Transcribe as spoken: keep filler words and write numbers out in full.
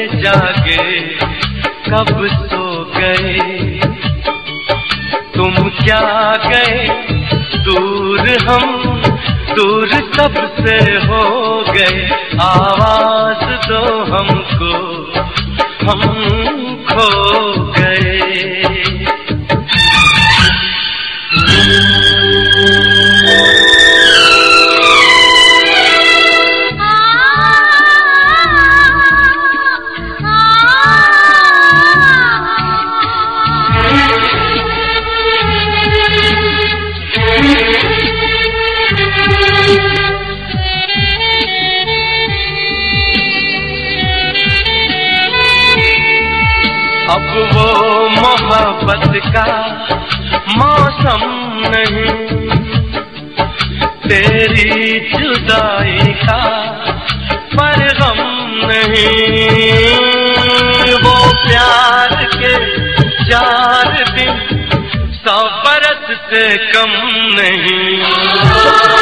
जागे कब सो गए, तुम क्या गए दूर, हम दूर सबसे हो गए। आवाज दो हमको, हम खो गए। अब वो मोहब्बत का मौसम नहीं, तेरी जुदाई का परगम नहीं। वो प्यार के चार दिन सौ बरस से कम नहीं।